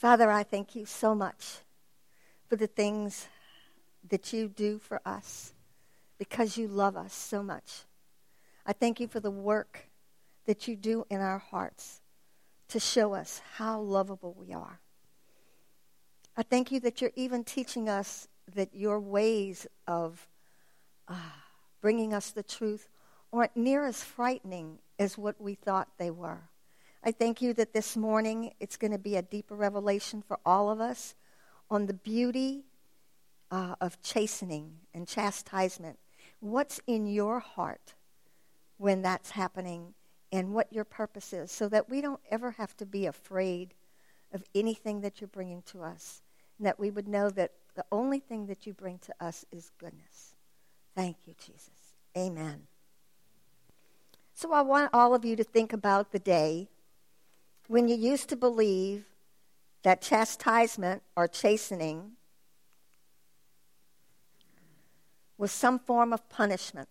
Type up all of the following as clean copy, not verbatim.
Father, I thank you so much for the things that you do for us because you love us so much. I thank you for the work that you do in our hearts to show us how lovable we are. I thank you that you're even teaching us that your ways of bringing us the truth aren't near as frightening as what we thought they were. I thank you that this morning it's going to be a deeper revelation for all of us on the beauty of chastening and chastisement. What's in your heart when that's happening and what your purpose is, so that we don't ever have to be afraid of anything that you're bringing to us, and that we would know that the only thing that you bring to us is goodness. Thank you, Jesus. Amen. So I want all of you to think about the day when you used to believe that chastisement or chastening was some form of punishment.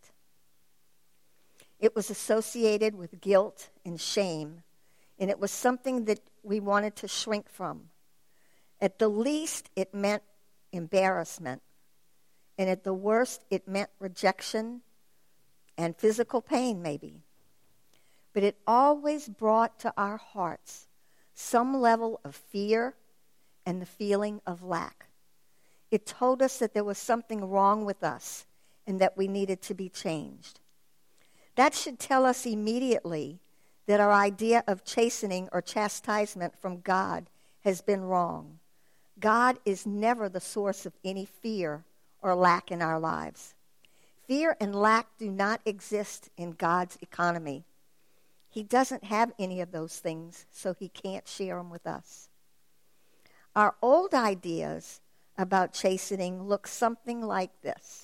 It was associated with guilt and shame, and it was something that we wanted to shrink from. At the least, it meant embarrassment, and at the worst, it meant rejection and physical pain, maybe. But it always brought to our hearts some level of fear and the feeling of lack. It told us that there was something wrong with us and that we needed to be changed. That should tell us immediately that our idea of chastening or chastisement from God has been wrong. God is never the source of any fear or lack in our lives. Fear and lack do not exist in God's economy. He doesn't have any of those things, so he can't share them with us. Our old ideas about chastening look something like this.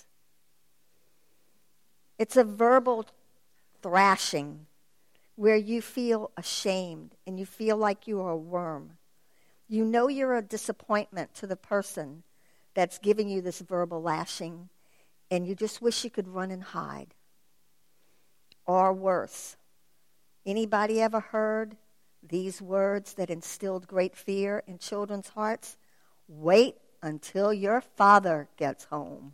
It's a verbal thrashing where you feel ashamed and you feel like you are a worm. You know you're a disappointment to the person that's giving you this verbal lashing, and you just wish you could run and hide. Or worse, anybody ever heard these words that instilled great fear in children's hearts? Wait until your father gets home.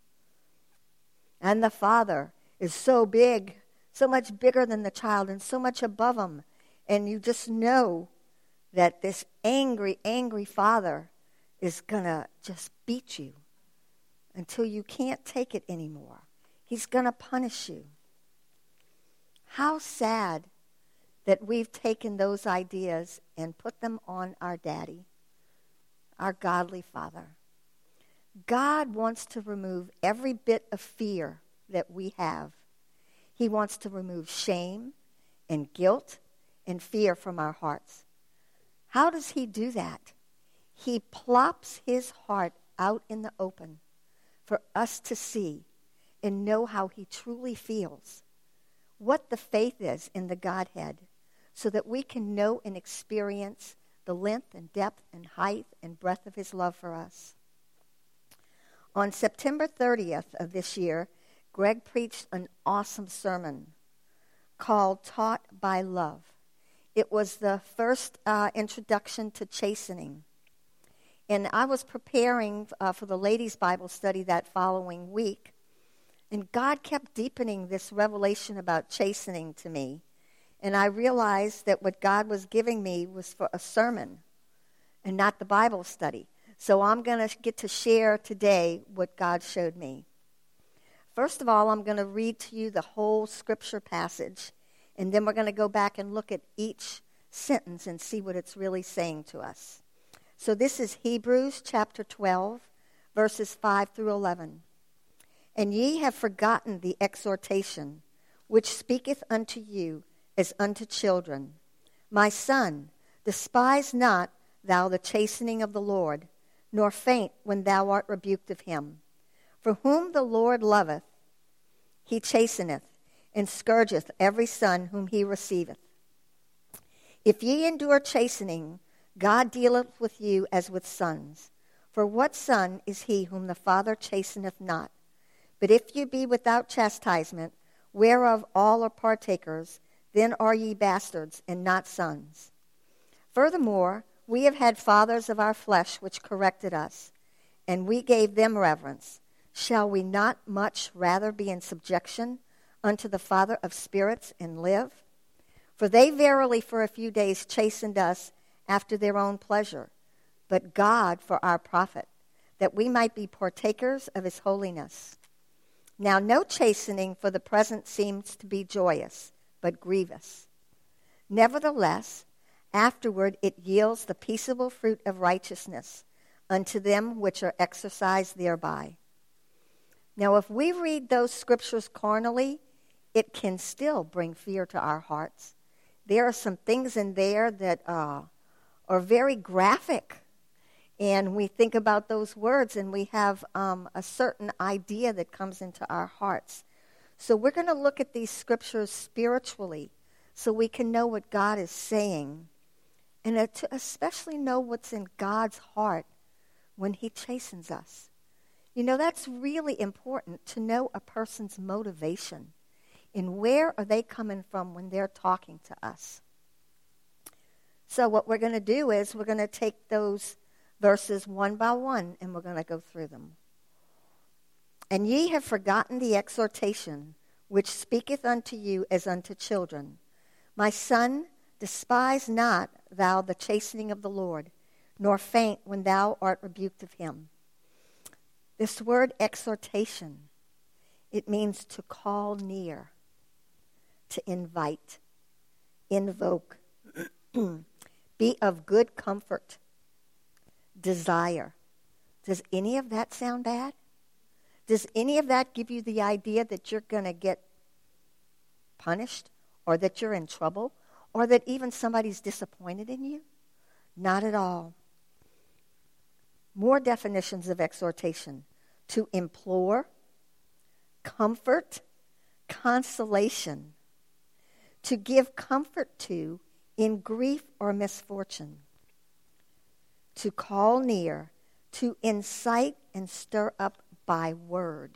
And the father is so big, so much bigger than the child and so much above him. And you just know that this angry, angry father is going to just beat you until you can't take it anymore. He's going to punish you. How sad that we've taken those ideas and put them on our daddy, our godly father. God wants to remove every bit of fear that we have. He wants to remove shame and guilt and fear from our hearts. How does he do that? He plops his heart out in the open for us to see and know how he truly feels, what the faith is in the Godhead, so that we can know and experience the length and depth and height and breadth of his love for us. On September 30th of this year, Greg preached an awesome sermon called Taught by Love. It was the first introduction to chastening. And I was preparing for the ladies' Bible study that following week, and God kept deepening this revelation about chastening to me. And I realized that what God was giving me was for a sermon and not the Bible study. So I'm going to get to share today what God showed me. First of all, I'm going to read to you the whole scripture passage, and then we're going to go back and look at each sentence and see what it's really saying to us. So this is Hebrews chapter 12, verses 5 through 11. And ye have forgotten the exhortation which speaketh unto you as unto children. My son, despise not thou the chastening of the Lord, nor faint when thou art rebuked of him. For whom the Lord loveth, he chasteneth, and scourgeth every son whom he receiveth. If ye endure chastening, God dealeth with you as with sons. For what son is he whom the Father chasteneth not? But if ye be without chastisement, whereof all are partakers, then are ye bastards and not sons. Furthermore, we have had fathers of our flesh which corrected us, and we gave them reverence. Shall we not much rather be in subjection unto the Father of spirits and live? For they verily for a few days chastened us after their own pleasure, but God for our profit, that we might be partakers of his holiness. Now no chastening for the present seems to be joyous, but grievous. Nevertheless, afterward it yields the peaceable fruit of righteousness unto them which are exercised thereby. Now if we read those scriptures carnally, it can still bring fear to our hearts. There are some things in there that are very graphic. And we think about those words and we have a certain idea that comes into our hearts. So we're going to look at these scriptures spiritually so we can know what God is saying and to especially know what's in God's heart when he chastens us. You know, that's really important to know a person's motivation and where are they coming from when they're talking to us. So what we're going to do is we're going to take those verses one by one, and we're going to go through them. And ye have forgotten the exhortation which speaketh unto you as unto children. My son, despise not thou the chastening of the Lord, nor faint when thou art rebuked of him. This word exhortation, it means to call near, to invite, invoke, be of good comfort, desire. Does any of that sound bad? Does any of that give you the idea that you're going to get punished or that you're in trouble or that even somebody's disappointed in you? Not at all. More definitions of exhortation: to implore, comfort, consolation, to give comfort to in grief or misfortune, to call near, to incite and stir up by word.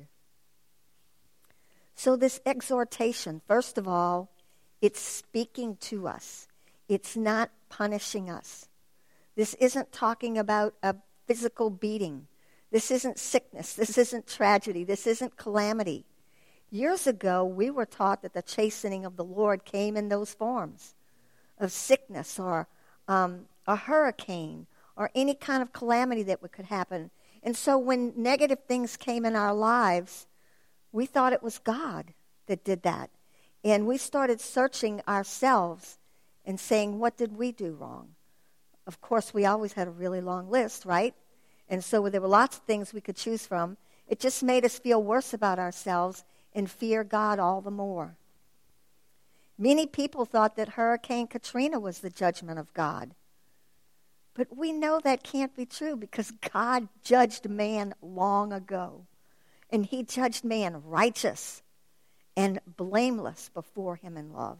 So this exhortation, first of all, it's speaking to us. It's not punishing us. This isn't talking about a physical beating. This isn't sickness. This isn't tragedy. This isn't calamity. Years ago, we were taught that the chastening of the Lord came in those forms of sickness or a hurricane or any kind of calamity that could happen. And so when negative things came in our lives, we thought it was God that did that. And we started searching ourselves and saying, what did we do wrong? Of course, we always had a really long list, right? And so there were lots of things we could choose from. It just made us feel worse about ourselves and fear God all the more. Many people thought that Hurricane Katrina was the judgment of God. But we know that can't be true because God judged man long ago. And he judged man righteous and blameless before him in love.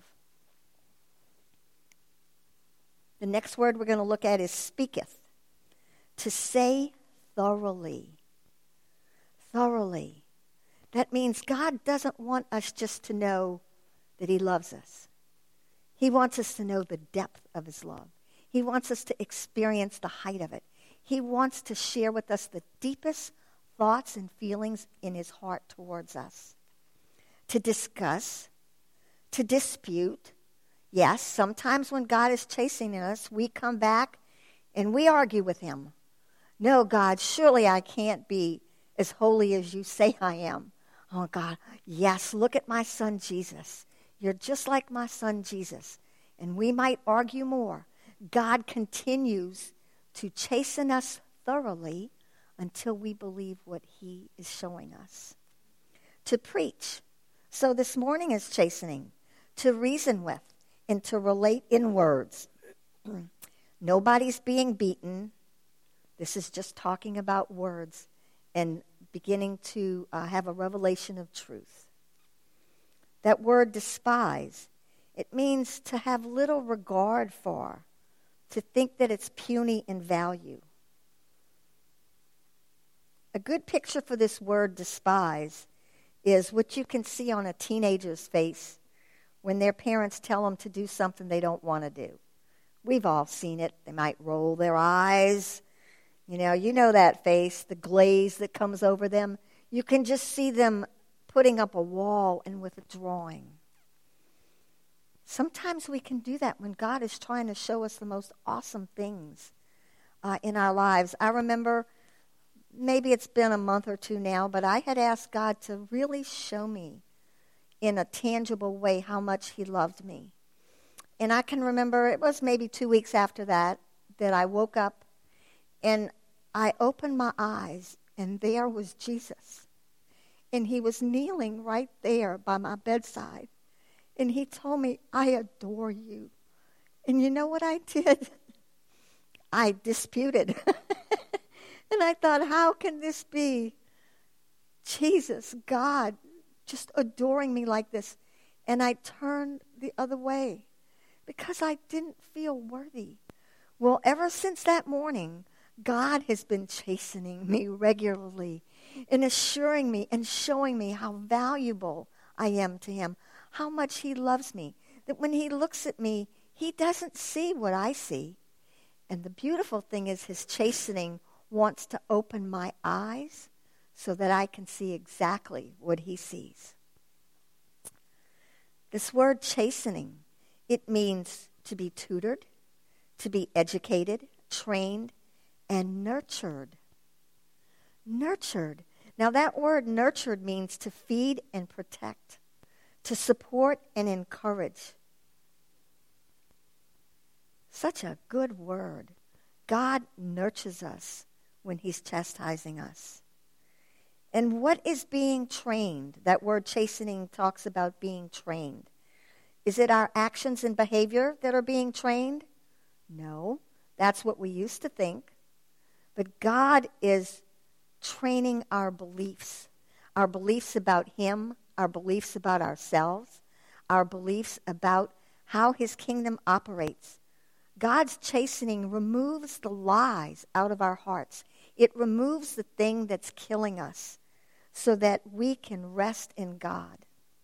The next word we're going to look at is speaketh. To say thoroughly. Thoroughly. That means God doesn't want us just to know that he loves us. He wants us to know the depth of his love. He wants us to experience the height of it. He wants to share with us the deepest thoughts and feelings in his heart towards us. To discuss, to dispute. Yes, sometimes when God is chastening us, we come back and we argue with him. No, God, surely I can't be as holy as you say I am. Oh, God, yes, look at my son Jesus. You're just like my son Jesus. And we might argue more. God continues to chasten us thoroughly until we believe what he is showing us. To preach. So this morning is chastening. To reason with and to relate in words. Nobody's being beaten. This is just talking about words and beginning to have a revelation of truth. That word despise, it means to have little regard for, to think that it's puny in value. A good picture for this word despise is what you can see on a teenager's face when their parents tell them to do something they don't want to do. We've all seen it. They might roll their eyes. You know that face, the glaze that comes over them. You can just see them putting up a wall and withdrawing. Sometimes we can do that when God is trying to show us the most awesome things in our lives. I remember, maybe it's been a month or two now, but I had asked God to really show me in a tangible way how much he loved me. And I can remember, it was maybe 2 weeks after that I woke up and I opened my eyes and there was Jesus. And he was kneeling right there by my bedside. And he told me, I adore you. And you know what I did? I disputed. And I thought, how can this be? Jesus, God, just adoring me like this. And I turned the other way because I didn't feel worthy. Well, ever since that morning, God has been chastening me regularly and assuring me and showing me how valuable I am to him, how much he loves me, that when he looks at me, he doesn't see what I see. And the beautiful thing is his chastening wants to open my eyes so that I can see exactly what he sees. This word chastening, it means to be tutored, to be educated, trained, and nurtured. Nurtured. Now that word nurtured means to feed and protect, to support and encourage. Such a good word. God nurtures us when he's chastising us. And what is being trained? That word chastening talks about being trained. Is it our actions and behavior that are being trained? No, that's what we used to think. But God is training our beliefs about him, our beliefs about ourselves, our beliefs about how his kingdom operates. God's chastening removes the lies out of our hearts. It removes the thing that's killing us so that we can rest in God.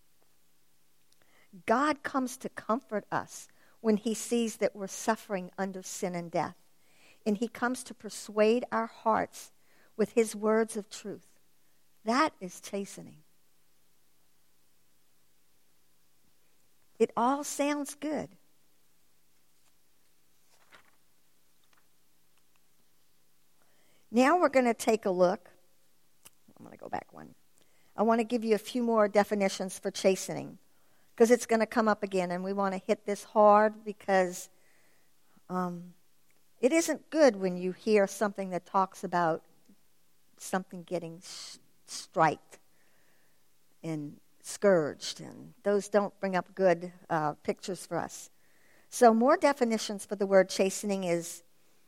God comes to comfort us when he sees that we're suffering under sin and death. And he comes to persuade our hearts with his words of truth. That is chastening. It all sounds good. Now we're going to take a look. I'm going to go back one. I want to give you a few more definitions for chastening because it's going to come up again, and we want to hit this hard because it isn't good when you hear something that talks about something getting striked and scourged, and those don't bring up good pictures for us. So more definitions for the word chastening is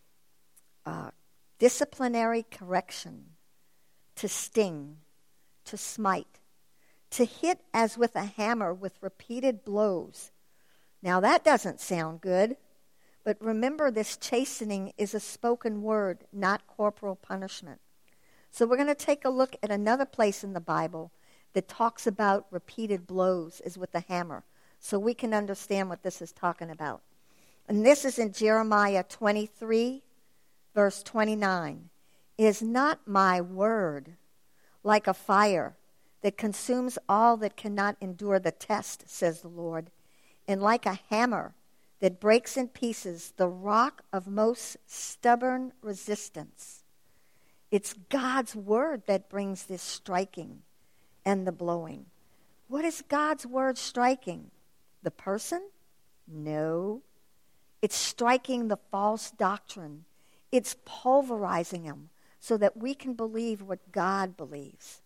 disciplinary correction, to sting, to smite, to hit as with a hammer with repeated blows. Now that doesn't sound good, but remember this chastening is a spoken word, not corporal punishment. So we're going to take a look at another place in the Bible that talks about repeated blows as with a hammer, so we can understand what this is talking about. And this is in Jeremiah 23, verse 29. Is not my word like a fire that consumes all that cannot endure the test, says the Lord, and like a hammer that breaks in pieces the rock of most stubborn resistance? It's God's word that brings this striking and the blowing. What is God's word striking? The person? No. It's striking the false doctrine. It's pulverizing them so that we can believe what God believes.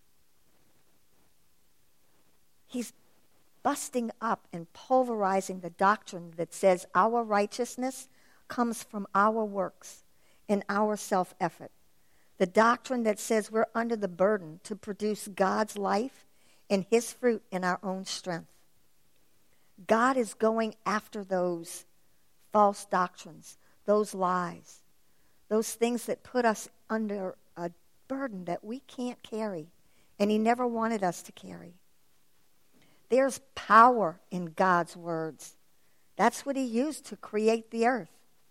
He's busting up and pulverizing the doctrine that says our righteousness comes from our works and our self-effort. The doctrine that says we're under the burden to produce God's life and his fruit in our own strength. God is going after those false doctrines, those lies, those things that put us under a burden that we can't carry, and he never wanted us to carry. There's power in God's words. That's what he used to create the earth.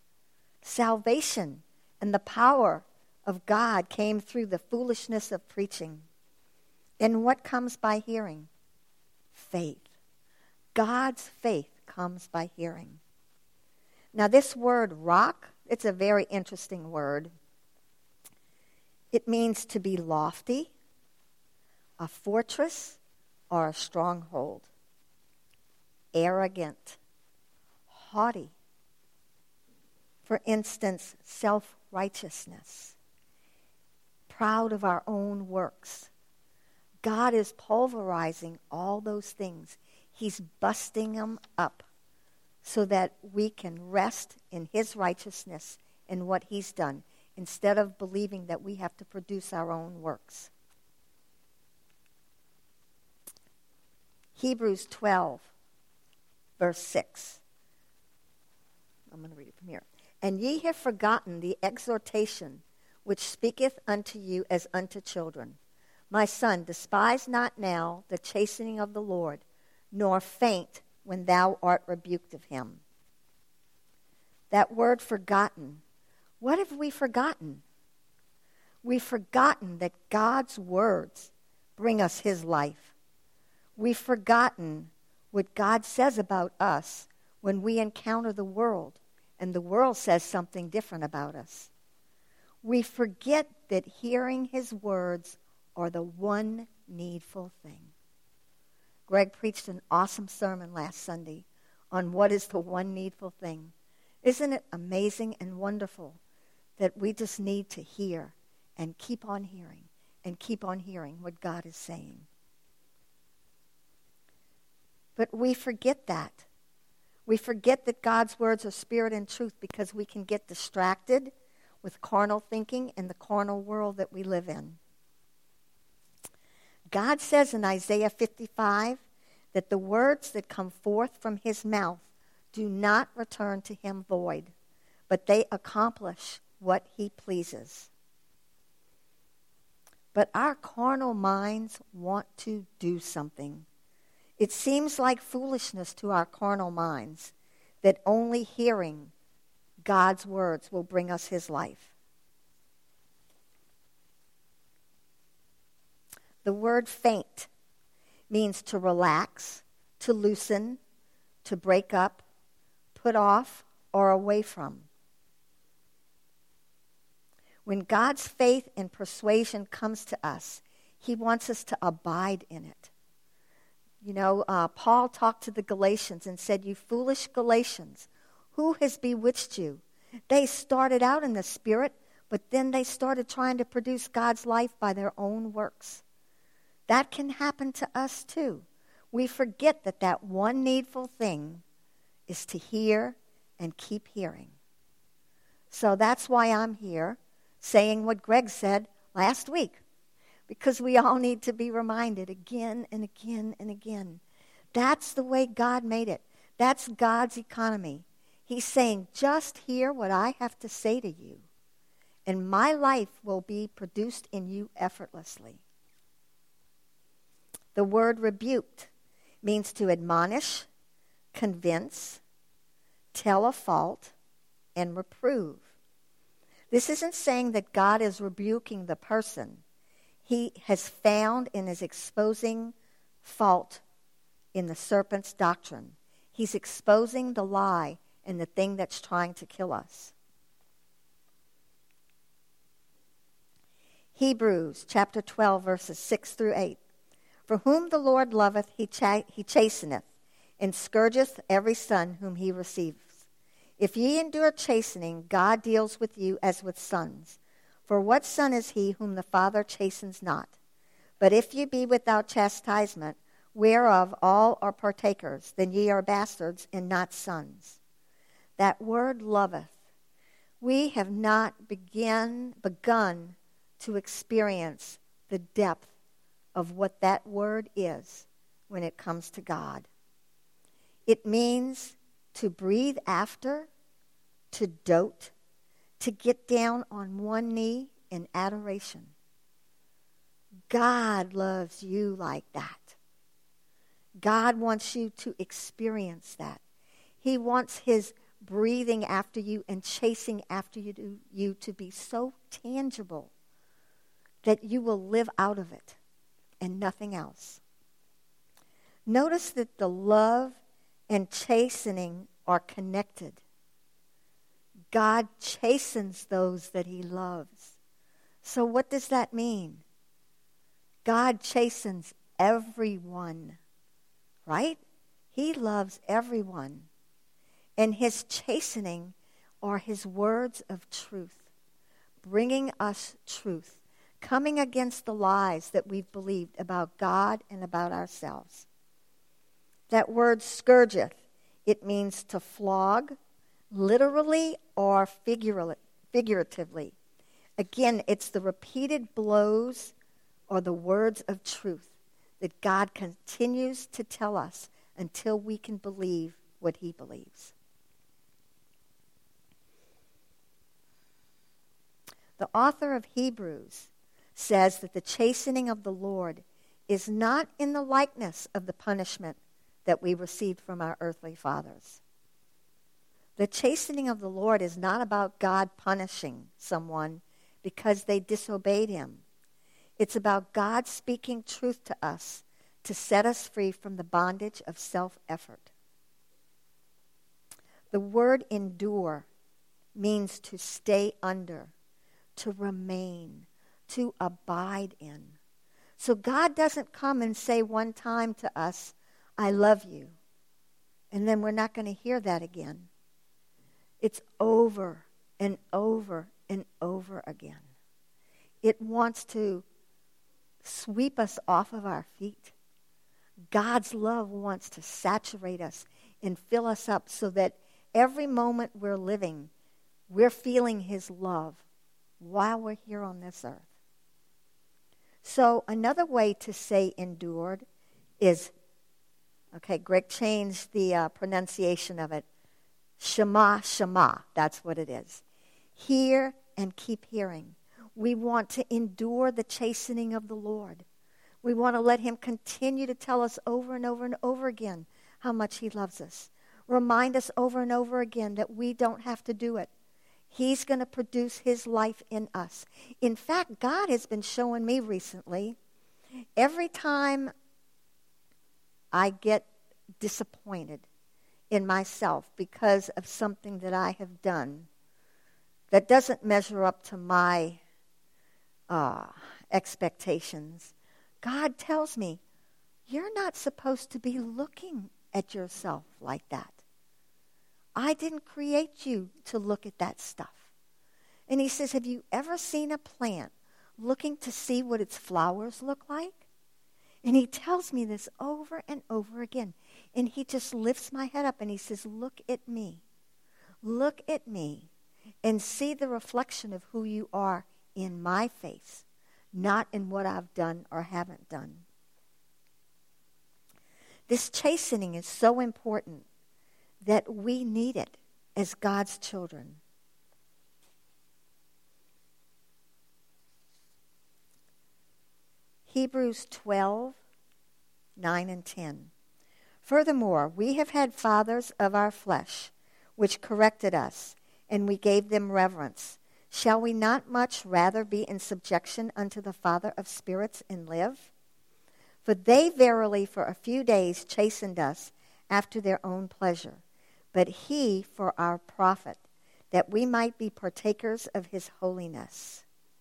Salvation and the power of God came through the foolishness of preaching. And what comes by hearing? Faith. God's faith comes by hearing. Now this word rock, it's a very interesting word. It means to be lofty, a fortress, or a stronghold. Arrogant, haughty. For instance, self-righteousness. Proud of our own works. God is pulverizing all those things. He's busting them up so that we can rest in his righteousness and what he's done, instead of believing that we have to produce our own works. Hebrews 12, verse 6. I'm going to read it from here. And ye have forgotten the exhortation which speaketh unto you as unto children. My son, despise not now the chastening of the Lord, nor faint when thou art rebuked of him. That word forgotten, what have we forgotten? We've forgotten that God's words bring us his life. We've forgotten what God says about us when we encounter the world and the world says something different about us. We forget that hearing his words are the one needful thing. Greg preached an awesome sermon last Sunday on what is the one needful thing. Isn't it amazing and wonderful that we just need to hear and keep on hearing what God is saying? But we forget that. We forget that God's words are spirit and truth because we can get distracted with carnal thinking and the carnal world that we live in. God says in Isaiah 55 that the words that come forth from his mouth do not return to him void, but they accomplish what he pleases. But our carnal minds want to do something. It seems like foolishness to our carnal minds that only hearing God's words will bring us his life. The word faint means to relax, to loosen, to break up, put off, or away from. When God's faith and persuasion comes to us, he wants us to abide in it. You know, Paul talked to the Galatians and said, "You foolish Galatians, who has bewitched you?" They started out in the Spirit, but then they started trying to produce God's life by their own works. That can happen to us too. We forget that one needful thing is to hear and keep hearing. So that's why I'm here saying what Greg said last week, because we all need to be reminded again and again and again. That's the way God made it. That's God's economy. He's saying, just hear what I have to say to you, and my life will be produced in you effortlessly. The word rebuked means to admonish, convince, tell a fault, and reprove. This isn't saying that God is rebuking the person. He has found and is exposing fault in the serpent's doctrine. He's exposing the lie and the thing that's trying to kill us. Hebrews chapter 12, verses 6 through 8. For whom the Lord loveth, he chasteneth, and scourgeth every son whom he receives. If ye endure chastening, God deals with you as with sons. For what son is he whom the Father chastens not? But if ye be without chastisement, whereof all are partakers, then ye are bastards and not sons. That word loveth. We have not begun to experience the depth of what that word is when it comes to God. It means to breathe after, to dote, to get down on one knee in adoration. God loves you like that. God wants you to experience that. He wants his breathing after you and chasing after you to be so tangible that you will live out of it and nothing else. Notice that the love and chastening are connected. God chastens those that he loves. So what does that mean? God chastens everyone, right? He loves everyone. And his chastening are his words of truth, bringing us truth, coming against the lies that we've believed about God and about ourselves. That word scourgeth, it means to flog, literally or figuratively. Again, it's the repeated blows or the words of truth that God continues to tell us until we can believe what he believes. The author of Hebrews says that the chastening of the Lord is not in the likeness of the punishment that we received from our earthly fathers. The chastening of the Lord is not about God punishing someone because they disobeyed him. It's about God speaking truth to us to set us free from the bondage of self-effort. The word endure means to stay under, to remain, to abide in. So God doesn't come and say one time to us, I love you, and then we're not going to hear that again. It's over and over and over again. It wants to sweep us off of our feet. God's love wants to saturate us and fill us up so that every moment we're living, we're feeling his love while we're here on this earth. So another way to say endured is, Greg changed the pronunciation of it. Shema, Shema, that's what it is. Hear and keep hearing. We want to endure the chastening of the Lord. We want to let him continue to tell us over and over and over again how much he loves us. Remind us over and over again that we don't have to do it. He's going to produce his life in us. In fact, God has been showing me recently, every time I get disappointed in myself because of something that I have done that doesn't measure up to my expectations, God tells me, you're not supposed to be looking at yourself like that. I didn't create you to look at that stuff. And he says, have you ever seen a plant looking to see what its flowers look like? And he tells me this over and over again. And he just lifts my head up and he says, look at me. Look at me and see the reflection of who you are in my face, not in what I've done or haven't done. This chastening is so important that we need it as God's children. Hebrews 12, 9 and 10. Furthermore, we have had fathers of our flesh, which corrected us, and we gave them reverence. Shall we not much rather be in subjection unto the Father of spirits and live? For they verily for a few days chastened us after their own pleasure, but he for our profit, that we might be partakers of his holiness.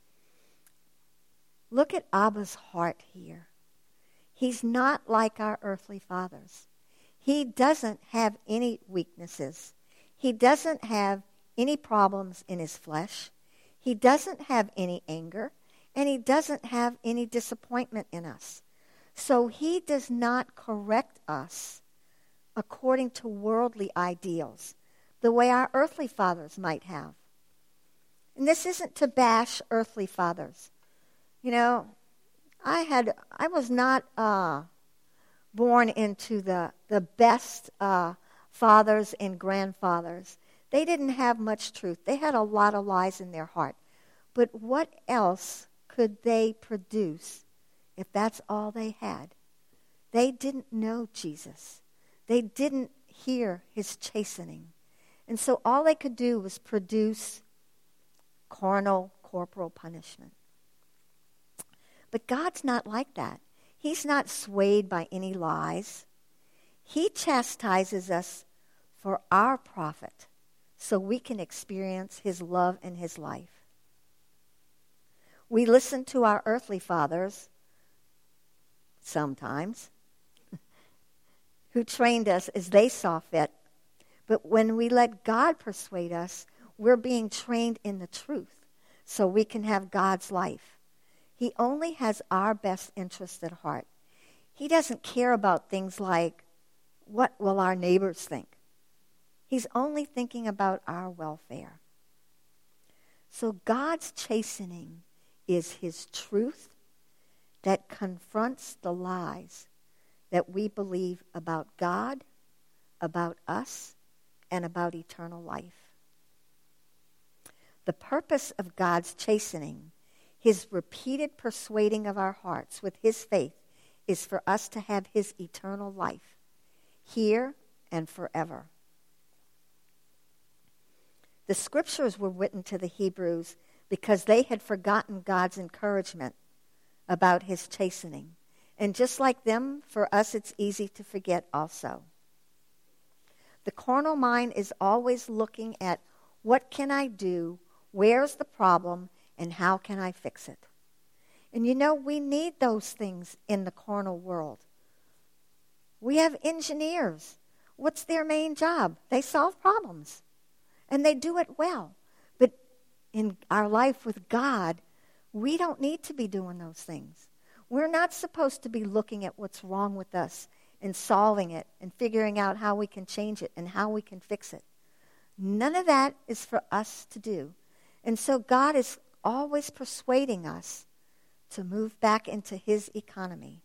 Look at Abba's heart here. He's not like our earthly fathers. He doesn't have any weaknesses. He doesn't have any problems in his flesh. He doesn't have any anger, and he doesn't have any disappointment in us. So he does not correct us according to worldly ideals, the way our earthly fathers might have. And this isn't to bash earthly fathers. You know, I was not born into the best fathers and grandfathers. They didn't have much truth. They had a lot of lies in their heart. But what else could they produce if that's all they had? They didn't know Jesus. They didn't hear his chastening. And so all they could do was produce carnal, corporal punishment. But God's not like that. He's not swayed by any lies. He chastises us for our profit so we can experience his love and his life. We listen to our earthly fathers sometimes who trained us as they saw fit. But when we let God persuade us, we're being trained in the truth so we can have God's life. He only has our best interest at heart. He doesn't care about things like, what will our neighbors think? He's only thinking about our welfare. So God's chastening is his truth that confronts the lies that we believe about God, about us, and about eternal life. The purpose of God's chastening, his repeated persuading of our hearts with his faith, is for us to have his eternal life, here and forever. The scriptures were written to the Hebrews because they had forgotten God's encouragement about his chastening. And just like them, for us it's easy to forget also. The carnal mind is always looking at, what can I do, where's the problem, and how can I fix it? And you know, we need those things in the carnal world. We have engineers. What's their main job? They solve problems. And they do it well. But in our life with God, we don't need to be doing those things. We're not supposed to be looking at what's wrong with us and solving it and figuring out how we can change it and how we can fix it. None of that is for us to do. And so God is always persuading us to move back into his economy.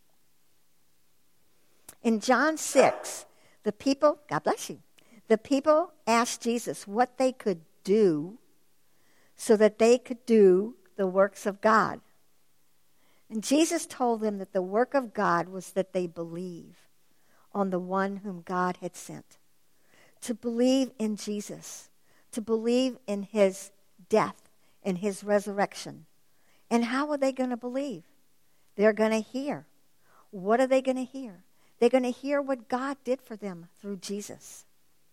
In John 6, the people, God bless you, the people asked Jesus what they could do so that they could do the works of God. And Jesus told them that the work of God was that they believe on the one whom God had sent. To believe in Jesus, to believe in his death and his resurrection. And how are they going to believe? They're going to hear. What are they going to hear? They're going to hear what God did for them through Jesus.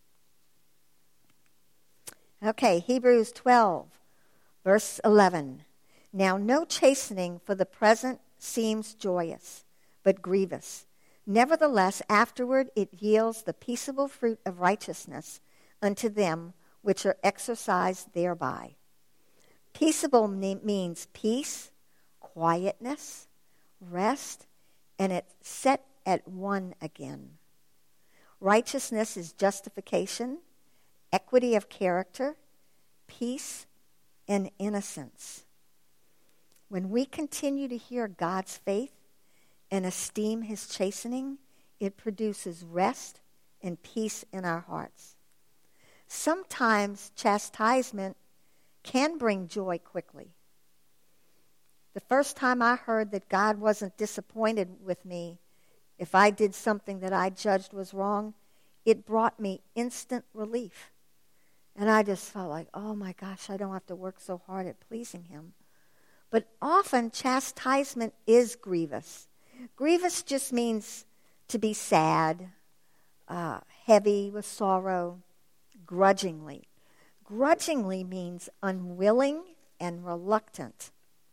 Okay, Hebrews 12, verse 11. Now no chastening for the present seems joyous, but grievous. Nevertheless, afterward it yields the peaceable fruit of righteousness unto them which are exercised thereby. Peaceable means peace, quietness, rest, and it's set at one again. Righteousness is justification, equity of character, peace, and innocence. When we continue to hear God's faith and esteem his chastening, it produces rest and peace in our hearts. Sometimes chastisement can bring joy quickly. The first time I heard that God wasn't disappointed with me if I did something that I judged was wrong, it brought me instant relief. And I just felt like, oh my gosh, I don't have to work so hard at pleasing him. But often chastisement is grievous. Grievous just means to be sad, heavy with sorrow, grudgingly. Grudgingly means unwilling and reluctant.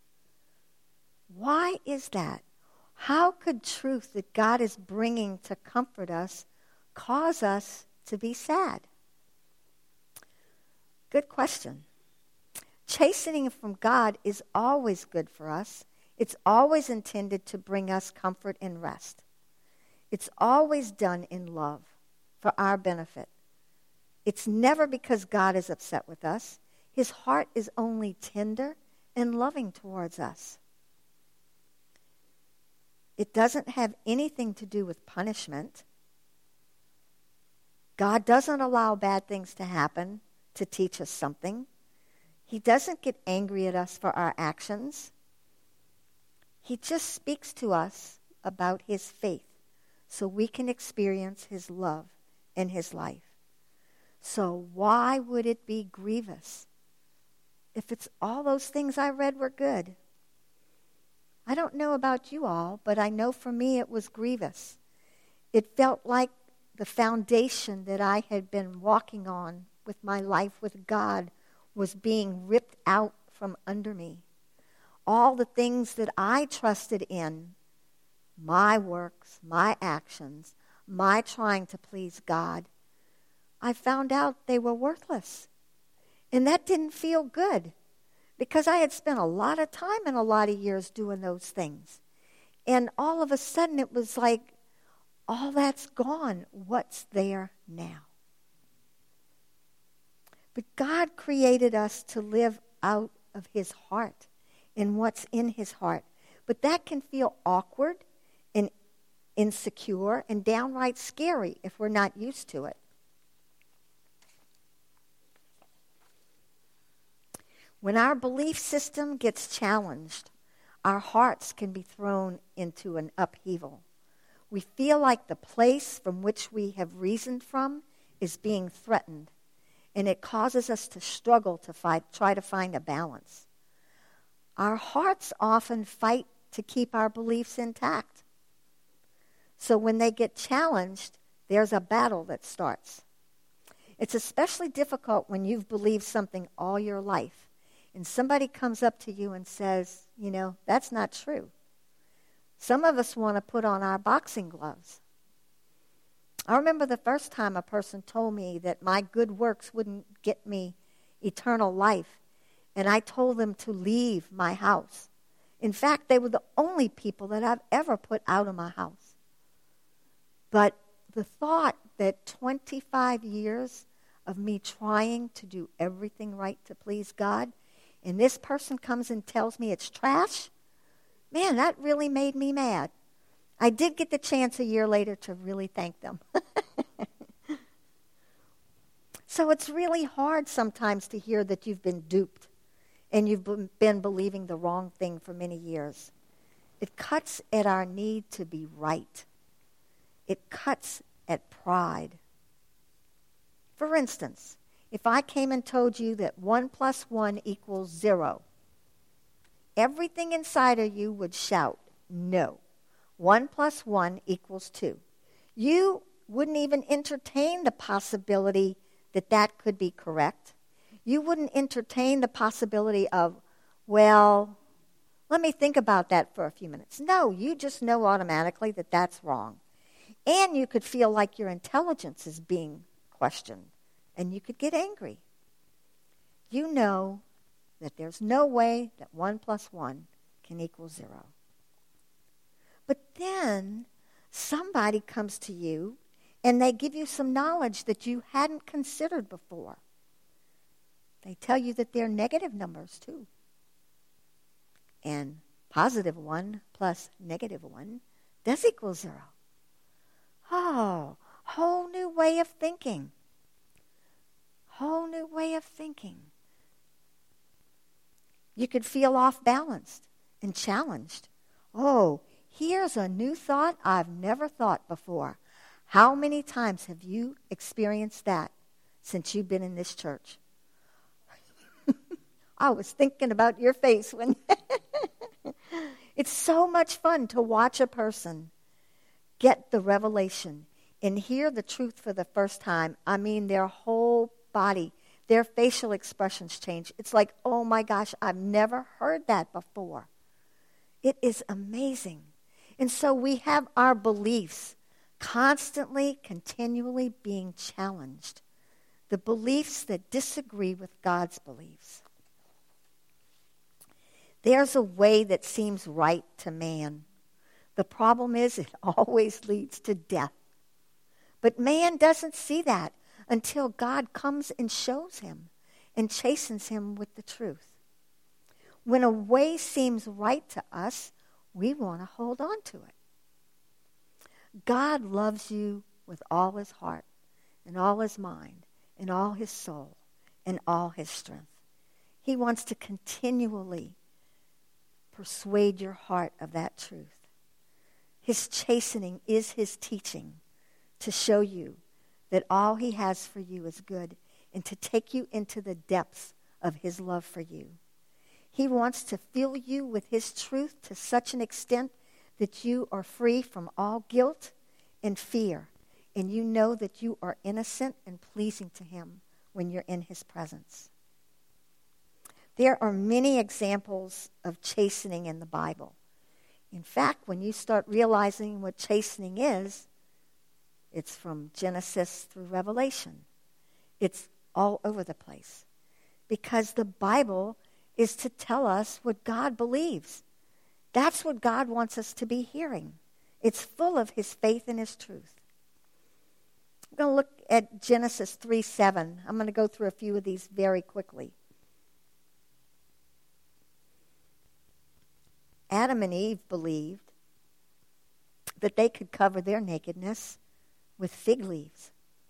Why is that? How could truth that God is bringing to comfort us cause us to be sad? Good question. Chastening from God is always good for us. It's always intended to bring us comfort and rest. It's always done in love for our benefit. It's never because God is upset with us. His heart is only tender and loving towards us. It doesn't have anything to do with punishment. God doesn't allow bad things to happen to teach us something. He doesn't get angry at us for our actions. He just speaks to us about his faith so we can experience his love and his life. So why would it be grievous if it's all those things I read were good? I don't know about you all, but I know for me it was grievous. It felt like the foundation that I had been walking on with my life with God was being ripped out from under me. All the things that I trusted in, my works, my actions, my trying to please God, I found out they were worthless. And that didn't feel good because I had spent a lot of time and a lot of years doing those things. And all of a sudden it was like, all that's gone. What's there now? But God created us to live out of his heart and what's in his heart. But that can feel awkward and insecure and downright scary if we're not used to it. When our belief system gets challenged, our hearts can be thrown into an upheaval. We feel like the place from which we have reasoned from is being threatened, and it causes us to struggle to try to find a balance. Our hearts often fight to keep our beliefs intact. So when they get challenged, there's a battle that starts. It's especially difficult when you've believed something all your life, and somebody comes up to you and says, that's not true. Some of us want to put on our boxing gloves. I remember the first time a person told me that my good works wouldn't get me eternal life, and I told them to leave my house. In fact, they were the only people that I've ever put out of my house. But the thought that 25 years of me trying to do everything right to please God, and this person comes and tells me it's trash, man, that really made me mad. I did get the chance a year later to really thank them. So it's really hard sometimes to hear that you've been duped and you've been believing the wrong thing for many years. It cuts at our need to be right. It cuts at pride. For instance, if I came and told you that 1 + 1 = 0, everything inside of you would shout, no. 1 + 1 = 2. You wouldn't even entertain the possibility that that could be correct. You wouldn't entertain the possibility of, well, let me think about that for a few minutes. No, you just know automatically that that's wrong. And you could feel like your intelligence is being questioned, and you could get angry. You know that there's no way that 1 + 1 can equal 0. But then somebody comes to you and they give you some knowledge that you hadn't considered before. They tell you that they're negative numbers too. And +1 + -1 does equal 0. Oh, whole new way of thinking. Whole new way of thinking. You could feel off balanced and challenged. Oh, here's a new thought I've never thought before. How many times have you experienced that since you've been in this church? I was thinking about your face when it's so much fun to watch a person get the revelation and hear the truth for the first time. I mean, their whole body, their facial expressions change. It's like, oh my gosh, I've never heard that before. It is amazing. And so we have our beliefs constantly, continually being challenged. The beliefs that disagree with God's beliefs. There's a way that seems right to man. The problem is it always leads to death. But man doesn't see that until God comes and shows him and chastens him with the truth. When a way seems right to us, we want to hold on to it. God loves you with all his heart and all his mind and all his soul and all his strength. He wants to continually persuade your heart of that truth. His chastening is his teaching to show you that all he has for you is good and to take you into the depths of his love for you. He wants to fill you with his truth to such an extent that you are free from all guilt and fear, and you know that you are innocent and pleasing to him when you're in his presence. There are many examples of chastening in the Bible. In fact, when you start realizing what chastening is, it's from Genesis through Revelation. It's all over the place. Because the Bible is to tell us what God believes. That's what God wants us to be hearing. It's full of his faith and his truth. I'm going to look at Genesis 3:7. I'm going to go through a few of these very quickly. Adam and Eve believed that they could cover their nakedness with fig leaves.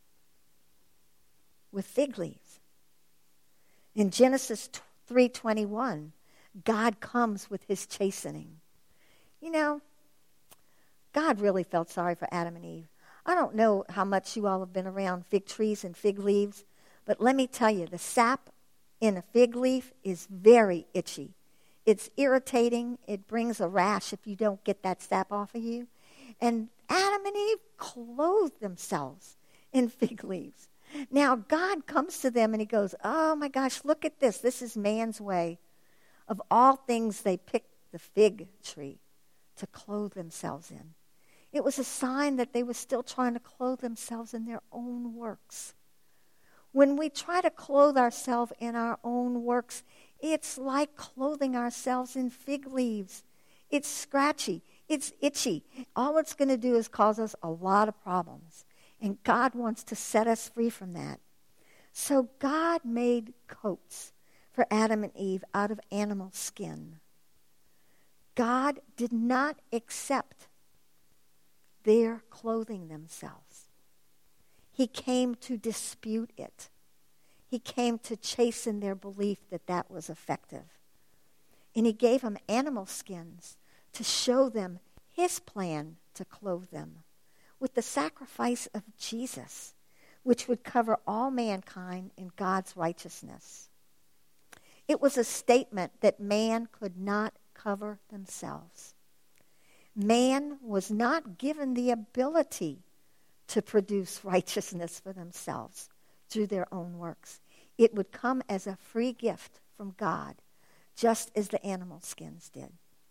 With fig leaves. In Genesis 3:21, God comes with his chastening. You know, God really felt sorry for Adam and Eve. I don't know how much you all have been around fig trees and fig leaves, but let me tell you, the sap in a fig leaf is very itchy. It's irritating. It brings a rash if you don't get that sap off of you. And Adam and Eve clothed themselves in fig leaves. Now, God comes to them and he goes, oh my gosh, look at this. This is man's way. Of all things, they picked the fig tree to clothe themselves in. It was a sign that they were still trying to clothe themselves in their own works. When we try to clothe ourselves in our own works, it's like clothing ourselves in fig leaves. It's scratchy. It's itchy. All it's going to do is cause us a lot of problems. And God wants to set us free from that. So God made coats for Adam and Eve out of animal skin. God did not accept their clothing themselves. He came to dispute it. He came to chasten their belief that that was effective. And he gave them animal skins to show them his plan to clothe them with the sacrifice of Jesus, which would cover all mankind in God's righteousness. It was a statement that man could not cover themselves. Man was not given the ability to produce righteousness for themselves through their own works. It would come as a free gift from God, just as the animal skins did.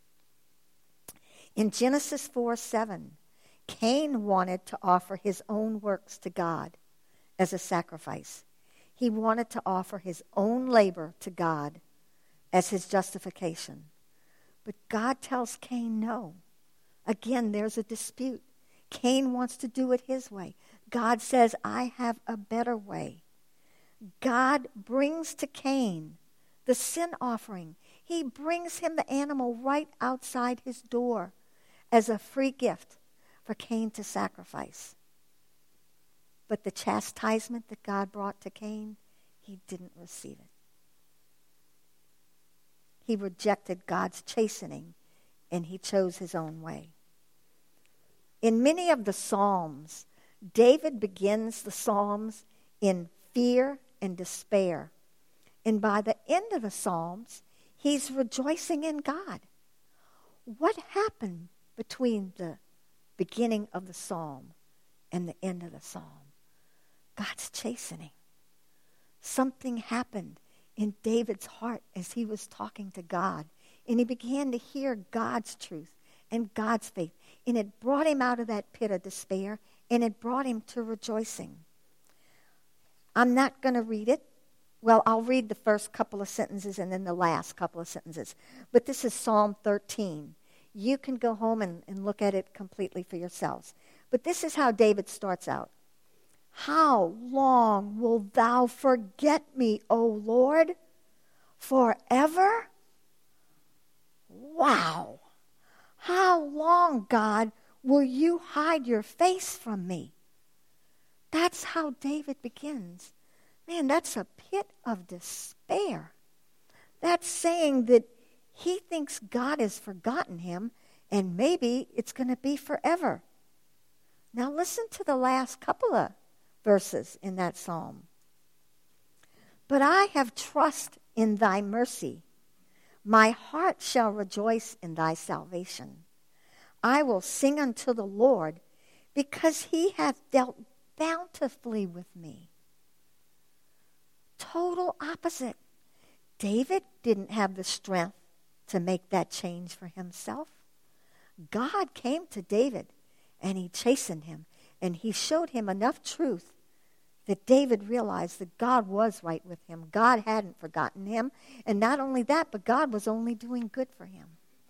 In Genesis 4:7, Cain wanted to offer his own works to God as a sacrifice. He wanted to offer his own labor to God as his justification. But God tells Cain no. Again, there's a dispute. Cain wants to do it his way. God says, I have a better way. God brings to Cain the sin offering. He brings him the animal right outside his door as a free gift for Cain to sacrifice. But the chastisement that God brought to Cain, he didn't receive it. He rejected God's chastening, and he chose his own way. In many of the Psalms, David begins the Psalms in fear and despair. And by the end of the Psalms, he's rejoicing in God. What happened between the beginning of the psalm and the end of the psalm? God's chastening. Something happened in David's heart as he was talking to God. And he began to hear God's truth and God's faith. And it brought him out of that pit of despair, and it brought him to rejoicing. I'm not going to read it. Well, I'll read the first couple of sentences and then the last couple of sentences. But this is Psalm 13. You can go home and look at it completely for yourselves. But this is how David starts out. How long will thou forget me, O Lord? Forever? Wow. How long, God, will you hide your face from me? That's how David begins. Man, that's a pit of despair. That's saying that he thinks God has forgotten him, and maybe it's going to be forever. Now listen to the last couple of verses in that psalm. But I have trust in thy mercy. My heart shall rejoice in thy salvation. I will sing unto the Lord, because he hath dealt bountifully with me. Total opposite. David didn't have the strength to make that change for himself. God came to David, and he chastened him, and he showed him enough truth that David realized that God was right with him. God hadn't forgotten him. And not only that, but God was only doing good for him.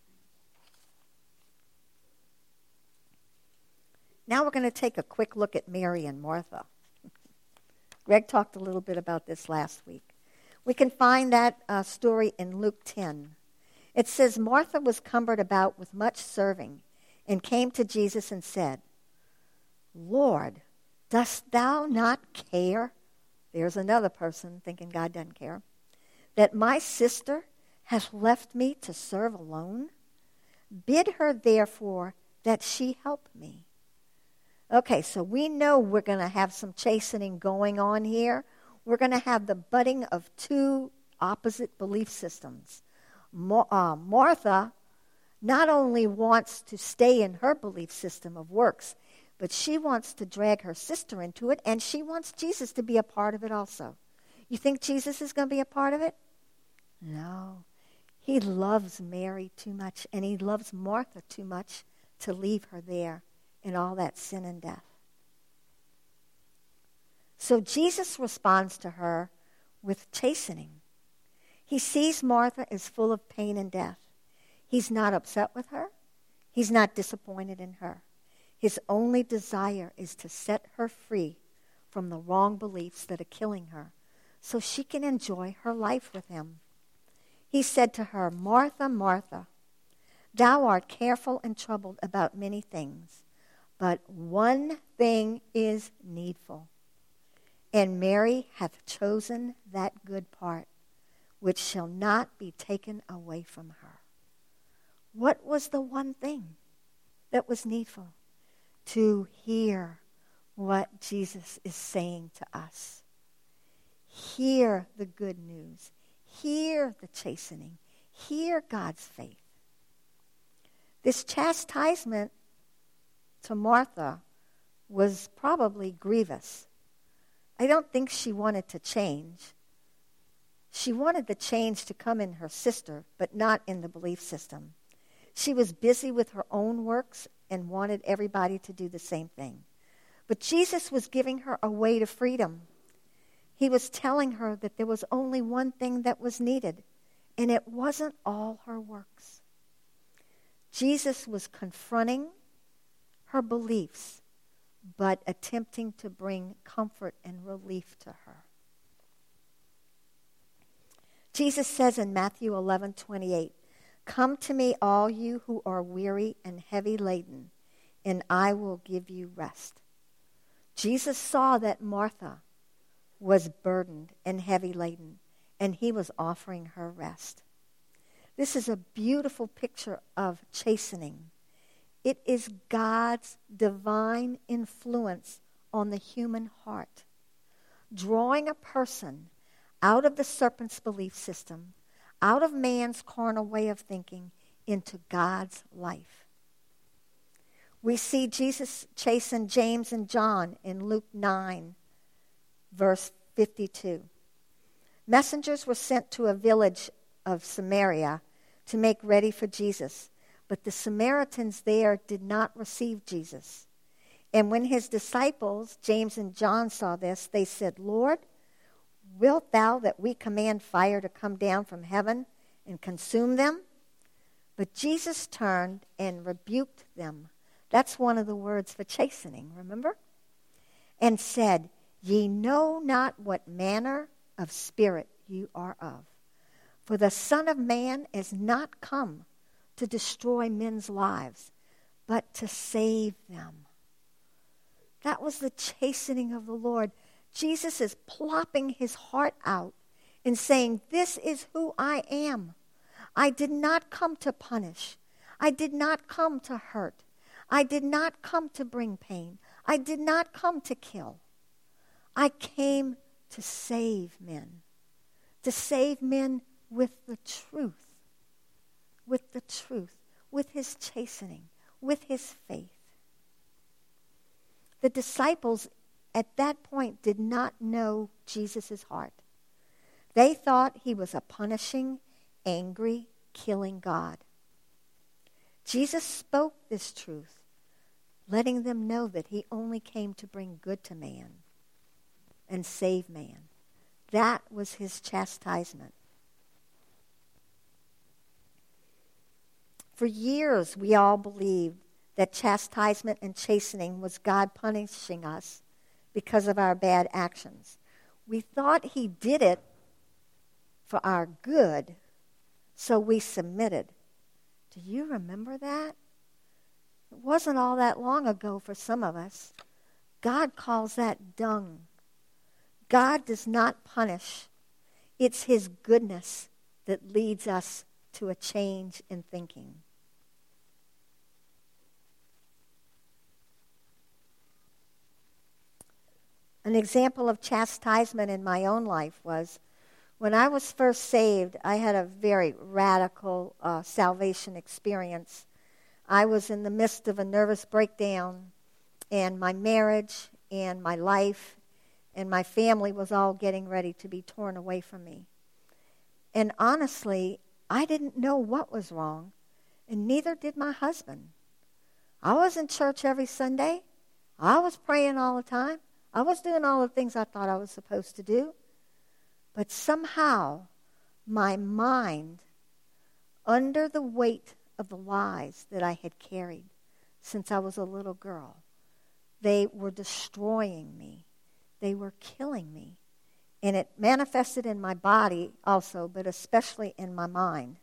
Now we're going to take a quick look at Mary and Martha. Greg talked a little bit about this last week. We can find that story in Luke 10. It says, Martha was cumbered about with much serving and came to Jesus and said, Lord, dost thou not care? There's another person thinking God doesn't care. That my sister has left me to serve alone? Bid her therefore that she help me. Okay, so we know we're going to have some chastening going on here. We're going to have the budding of two opposite belief systems. Martha not only wants to stay in her belief system of works, but she wants to drag her sister into it, and she wants Jesus to be a part of it also. You think Jesus is going to be a part of it? No. He loves Mary too much, and he loves Martha too much to leave her there in all that sin and death. So Jesus responds to her with chastening. He sees Martha is full of pain and death. He's not upset with her. He's not disappointed in her. His only desire is to set her free from the wrong beliefs that are killing her so she can enjoy her life with him. He said to her, Martha, Martha, thou art careful and troubled about many things, but one thing is needful. And Mary hath chosen that good part, which shall not be taken away from her. What was the one thing that was needful? To hear what Jesus is saying to us. Hear the good news. Hear the chastening. Hear God's faith. This chastisement to Martha was probably grievous. I don't think she wanted to change. She wanted the change to come in her sister, but not in the belief system. She was busy with her own works and wanted everybody to do the same thing. But Jesus was giving her a way to freedom. He was telling her that there was only one thing that was needed, and it wasn't all her works. Jesus was confronting her beliefs, but attempting to bring comfort and relief to her. Jesus says in Matthew 11:28, Come to me, all you who are weary and heavy laden, and I will give you rest. Jesus saw that Martha was burdened and heavy laden, and he was offering her rest. This is a beautiful picture of chastening. It is God's divine influence on the human heart, drawing a person out of the serpent's belief system, out of man's carnal way of thinking, into God's life. We see Jesus chasten James and John in Luke 9, verse 52. Messengers were sent to a village of Samaria to make ready for Jesus, but the Samaritans there did not receive Jesus. And when his disciples, James and John, saw this, they said, Lord, wilt thou that we command fire to come down from heaven and consume them? But Jesus turned and rebuked them. That's one of the words for chastening, remember? And said, Ye know not what manner of spirit you are of. For the Son of Man is not come to destroy men's lives, but to save them. That was the chastening of the Lord. Jesus is plopping his heart out and saying, this is who I am. I did not come to punish. I did not come to hurt. I did not come to bring pain. I did not come to kill. I came to save men with the truth, with his chastening, with his faith. The disciples at that point did not know Jesus' heart. They thought he was a punishing, angry, killing God. Jesus spoke this truth, letting them know that he only came to bring good to man and save man. That was his chastisement. For years, we all believed that chastisement and chastening was God punishing us because of our bad actions. We thought he did it for our good, so we submitted. Do you remember that? It wasn't all that long ago for some of us. God calls that dung. God does not punish. It's his goodness that leads us to a change in thinking. An example of chastisement in my own life was when I was first saved, I had a very radical salvation experience. I was in the midst of a nervous breakdown, and my marriage and my life and my family was all getting ready to be torn away from me. And honestly, I didn't know what was wrong, and neither did my husband. I was in church every Sunday. I was praying all the time. I was doing all the things I thought I was supposed to do. But somehow, my mind, under the weight of the lies that I had carried since I was a little girl, they were destroying me. They were killing me. And it manifested in my body also, but especially in my mind.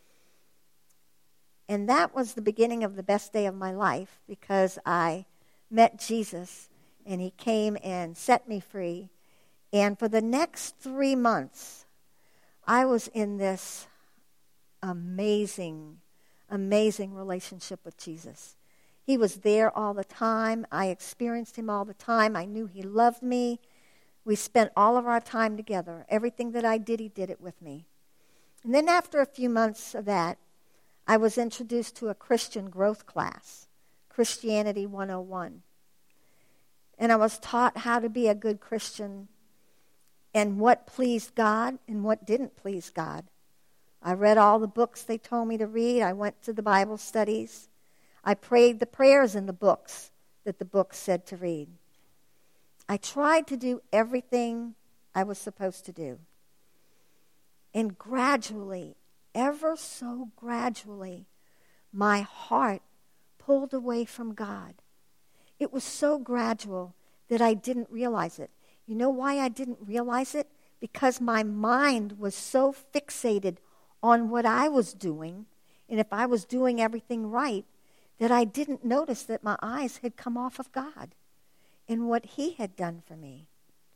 And that was the beginning of the best day of my life, because I met Jesus, and he came and set me free. And for the next 3 months, I was in this amazing relationship with Jesus. He was there all the time. I experienced him all the time. I knew he loved me. We spent all of our time together. Everything that I did, he did it with me. And then after a few months of that, I was introduced to a Christian growth class, Christianity 101. And I was taught how to be a good Christian and what pleased God and what didn't please God. I read all the books they told me to read. I went to the Bible studies. I prayed the prayers in the books that the books said to read. I tried to do everything I was supposed to do. And gradually, ever so gradually, my heart pulled away from God. It was so gradual that I didn't realize it. You know why I didn't realize it? Because my mind was so fixated on what I was doing, and if I was doing everything right, that I didn't notice that my eyes had come off of God and what he had done for me.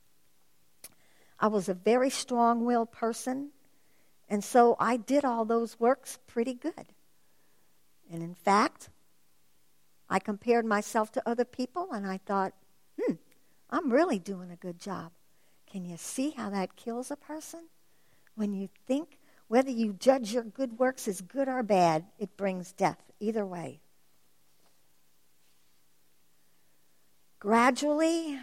I was a very strong-willed person, and so I did all those works pretty good. And in fact, I compared myself to other people, and I thought, I'm really doing a good job. Can you see how that kills a person? When you think, whether you judge your good works as good or bad, it brings death either way. Gradually,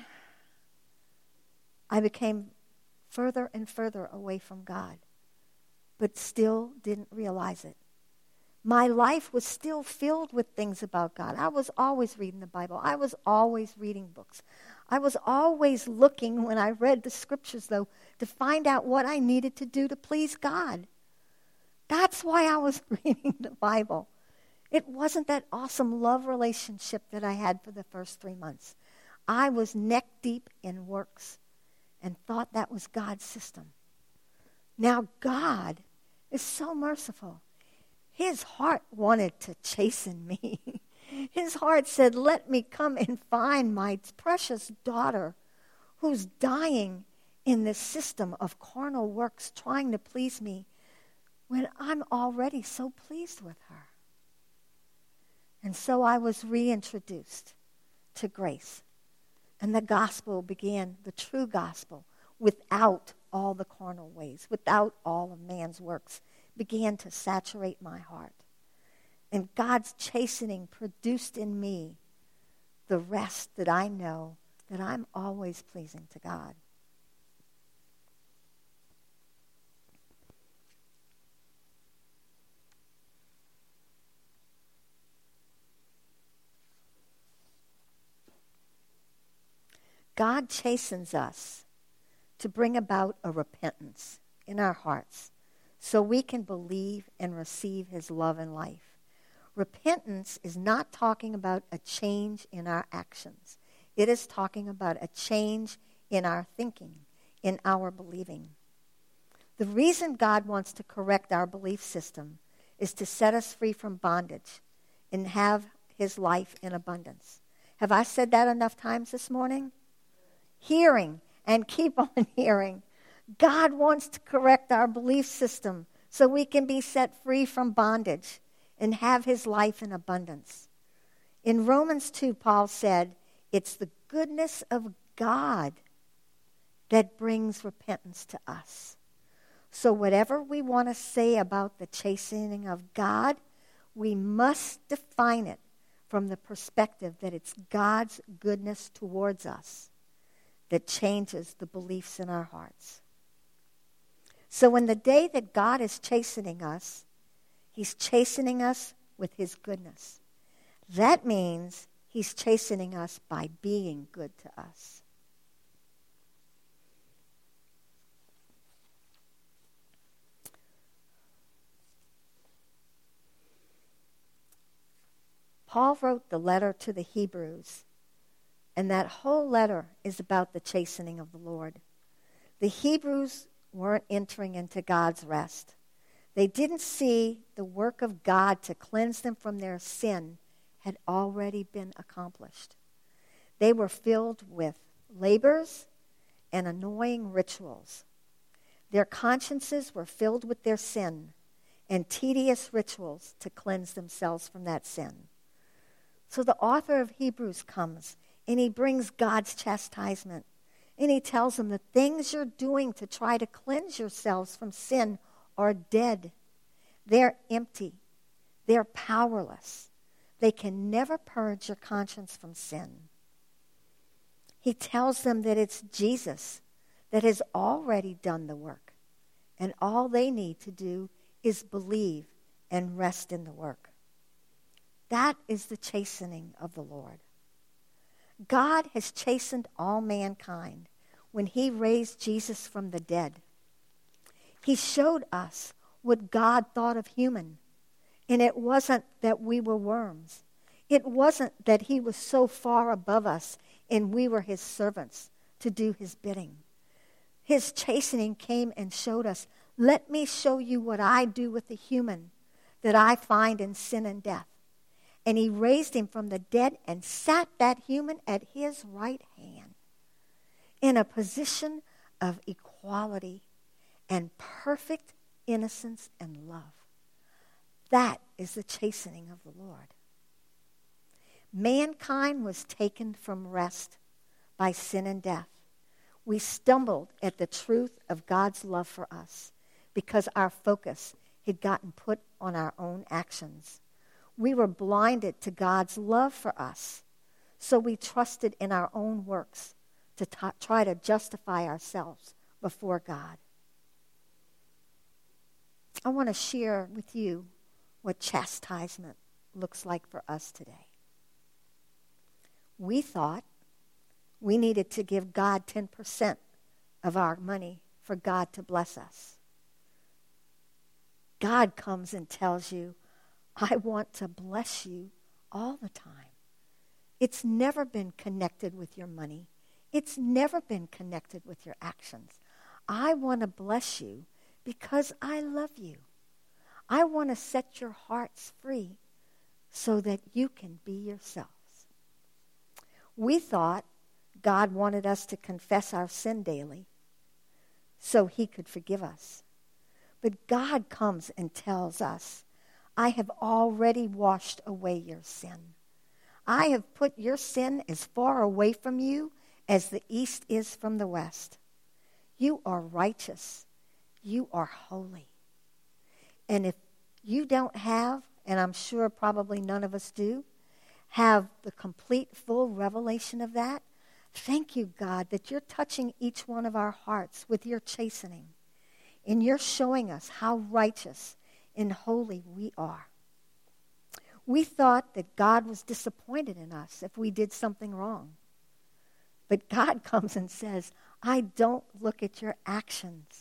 I became further and further away from God, but still didn't realize it. My life was still filled with things about God. I was always reading the Bible. I was always reading books. I was always looking, when I read the scriptures, though, to find out what I needed to do to please God. That's why I was reading the Bible. It wasn't that awesome love relationship that I had for the first 3 months. I was neck deep in works and thought that was God's system. Now God is so merciful. His heart wanted to chasten me. His heart said, let me come and find my precious daughter who's dying in this system of carnal works trying to please me when I'm already so pleased with her. And so I was reintroduced to grace. And the gospel began, the true gospel, without all the carnal ways, without all of man's works, began to saturate my heart. And God's chastening produced in me the rest that I know that I'm always pleasing to God. God chastens us to bring about a repentance in our hearts so we can believe and receive his love and life. Repentance is not talking about a change in our actions. It is talking about a change in our thinking, in our believing. The reason God wants to correct our belief system is to set us free from bondage and have his life in abundance. Have I said that enough times this morning? Hearing and keep on hearing. God wants to correct our belief system so we can be set free from bondage and have his life in abundance. In Romans 2, Paul said, it's the goodness of God that brings repentance to us. So whatever we want to say about the chastening of God, we must define it from the perspective that it's God's goodness towards us that changes the beliefs in our hearts. So in the day that God is chastening us, he's chastening us with his goodness. That means he's chastening us by being good to us. Paul wrote the letter to the Hebrews, and that whole letter is about the chastening of the Lord. The Hebrews weren't entering into God's rest. They didn't see the work of God to cleanse them from their sin had already been accomplished. They were filled with labors and annoying rituals. Their consciences were filled with their sin and tedious rituals to cleanse themselves from that sin. So the author of Hebrews comes and he brings God's chastisement. And he tells them the things you're doing to try to cleanse yourselves from sin are dead. They're empty. They're powerless. They can never purge your conscience from sin. He tells them that it's Jesus that has already done the work. And all they need to do is believe and rest in the work. That is the chastening of the Lord. God has chastened all mankind when he raised Jesus from the dead. He showed us what God thought of human. And it wasn't that we were worms. It wasn't that he was so far above us and we were his servants to do his bidding. His chastening came and showed us, let me show you what I do with the human that I find in sin and death. And he raised him from the dead and sat that human at his right hand in a position of equality and perfect innocence and love. That is the chastening of the Lord. Mankind was taken from rest by sin and death. We stumbled at the truth of God's love for us because our focus had gotten put on our own actions. We were blinded to God's love for us, so we trusted in our own works to try to justify ourselves before God. I want to share with you what chastisement looks like for us today. We thought we needed to give God 10% of our money for God to bless us. God comes and tells you, I want to bless you all the time. It's never been connected with your money. It's never been connected with your actions. I want to bless you because I love you. I want to set your hearts free so that you can be yourselves. We thought God wanted us to confess our sin daily so he could forgive us. But God comes and tells us, I have already washed away your sin. I have put your sin as far away from you as the east is from the west. You are righteous. You are holy. And if you don't have, and I'm sure probably none of us do, have the complete, full revelation of that, thank you, God, that you're touching each one of our hearts with your chastening. And you're showing us how righteous and holy we are. We thought that God was disappointed in us if we did something wrong. But God comes and says, I don't look at your actions.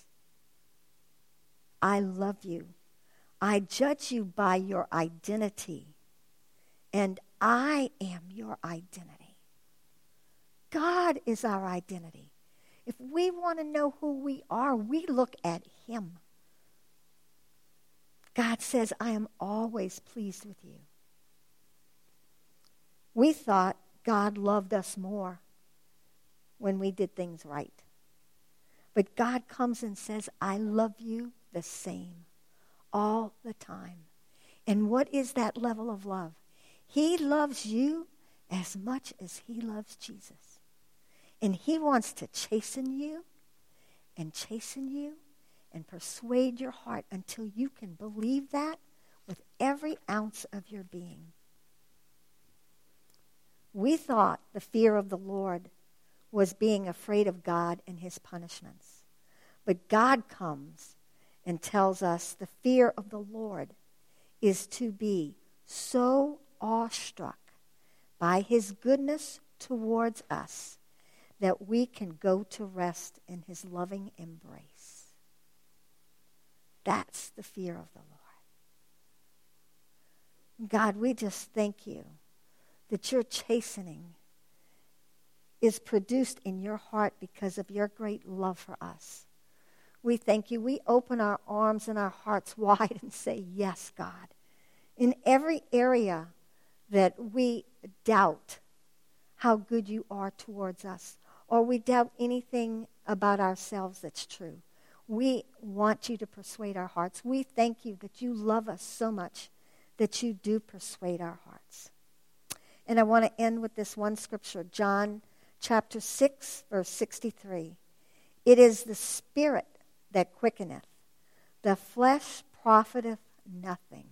I love you. I judge you by your identity. And I am your identity. God is our identity. If we want to know who we are, we look at him. God says, I am always pleased with you. We thought God loved us more when we did things right. But God comes and says, I love you the same all the time. And what is that level of love? He loves you as much as he loves Jesus. And he wants to chasten you and persuade your heart until you can believe that with every ounce of your being. We thought the fear of the Lord was being afraid of God and his punishments. But God comes and tells us the fear of the Lord is to be so awestruck by his goodness towards us that we can go to rest in his loving embrace. That's the fear of the Lord. God, we just thank you that your chastening is produced in your heart because of your great love for us. We thank you. We open our arms and our hearts wide and say, yes, God. In every area that we doubt how good you are towards us, or we doubt anything about ourselves that's true, we want you to persuade our hearts. We thank you that you love us so much that you do persuade our hearts. And I want to end with this one scripture, John chapter 6, verse 63. It is the Spirit that quickeneth, the flesh profiteth nothing.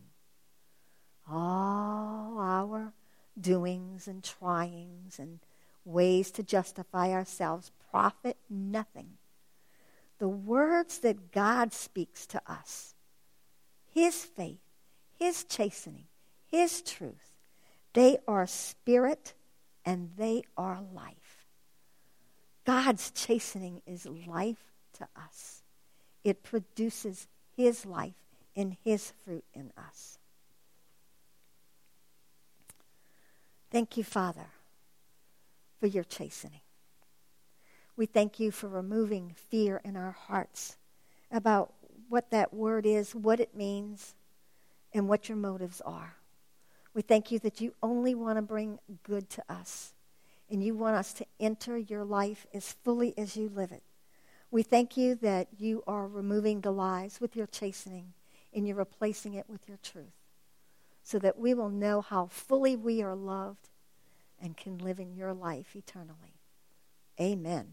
All our doings and tryings and ways to justify ourselves profit nothing. The words that God speaks to us, his faith, his chastening, his truth, they are spirit and they are life. God's chastening is life to us. It produces his life and his fruit in us. Thank you, Father, for your chastening. We thank you for removing fear in our hearts about what that word is, what it means, and what your motives are. We thank you that you only want to bring good to us, and you want us to enter your life as fully as you live it. We thank you that you are removing the lies with your chastening, and you're replacing it with your truth, so that we will know how fully we are loved and can live in your life eternally. Amen.